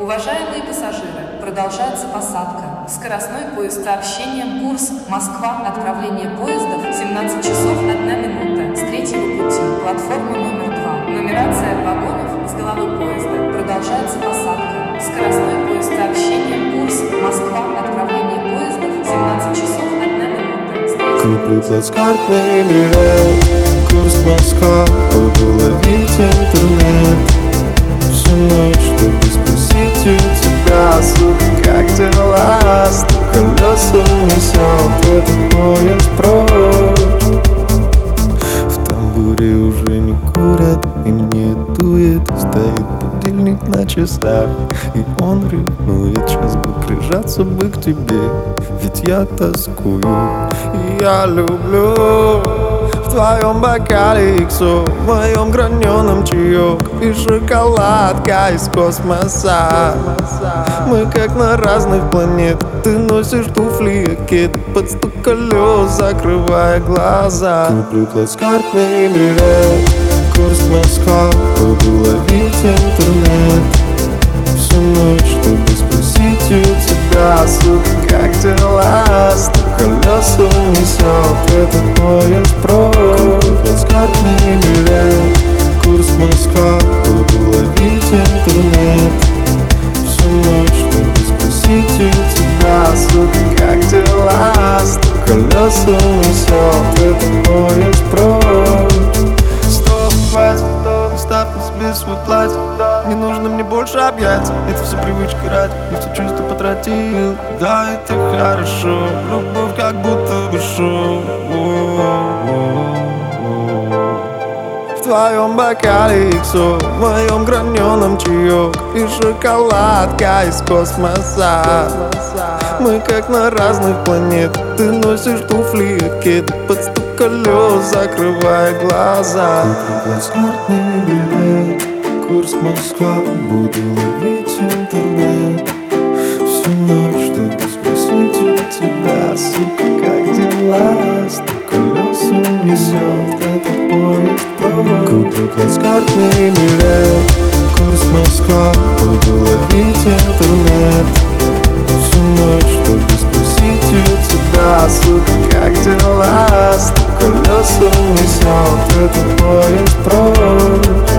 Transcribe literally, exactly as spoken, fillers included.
Уважаемые пассажиры, продолжается посадка. Скоростной поезд с сообщением курс Москва. Отправление поездов семнадцать часов одна минута. С третьего пути. Платформа номер два. Нумерация вагонов с головы поезда. Продолжается посадка. Скоростной поезд с сообщением курс Москва. Отправление поездов семнадцать часов одна минута. С третьего Куплю плацкартный билет, курс Москва, буду ловить интернет всю ночь, чтобы спросить у тебя, сука, как дела? Сто колес унесет этот поезд прочь. В тамбуре уже не курят и мне дует. Стоит будильник на часах и он ревнует. Сейчас бы прижаться бы к тебе, ведь я тоскую. И я люблю в твоем бокале иксо, в моем граненом чаек и шоколадка из космоса. Мы как на разных планетах. Ты носишь туфли, кеды под стук колес, закрывая глаза. Куплю плацкартный билет, курс Москва, буду ловить интернет всю ночь, чтобы спросить у тебя, сука, как дела? Сто колес унесет этот поезд прочь. Куплю плацкартный билет, курс Москва, буду ловить интернет всю ночь, чтобы спросить у тебя, сука, как дела? Сто колес унесет этот поезд прочь. Стоп, хватит, оставь на себе свой платье. Не нужно мне больше объять, это все привычка ради. Я все чувства потратил, да, это хорошо. Любовь как будто бы шоу. В твоем бокале иксо, в моем граненом чаек и шоколадка из космоса. Мы как на разных планетах. Ты носишь туфли, кеды под стук колес, закрывая глаза. Куплю плацкартный билет, курс Москва, буду ловить интернет всю ночь, чтобы спросить у тебя, сука, как дела? Сто колес унесет этот поезд прочь. Куплю плацкартный билет, курс Москва, буду ловить интернет всю ночь, чтобы спросить у тебя, сука, как дела? Сто колес унесет этот поезд прочь.